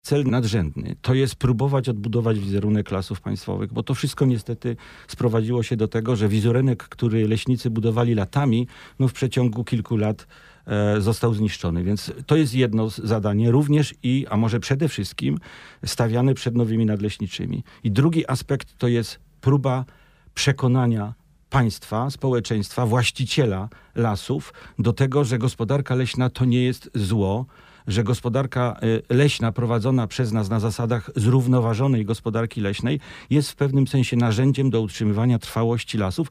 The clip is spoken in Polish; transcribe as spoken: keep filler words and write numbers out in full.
Cel nadrzędny to jest próbować odbudować wizerunek Lasów Państwowych, bo to wszystko niestety sprowadziło się do tego, że wizerunek, który leśnicy budowali latami, no w przeciągu kilku lat e, został zniszczony. Więc to jest jedno zadanie, również i, a może przede wszystkim, stawiane przed nowymi nadleśniczymi. I drugi aspekt to jest próba przekonania państwa, społeczeństwa, właściciela lasów do tego, że gospodarka leśna to nie jest zło, że gospodarka leśna prowadzona przez nas na zasadach zrównoważonej gospodarki leśnej jest w pewnym sensie narzędziem do utrzymywania trwałości lasów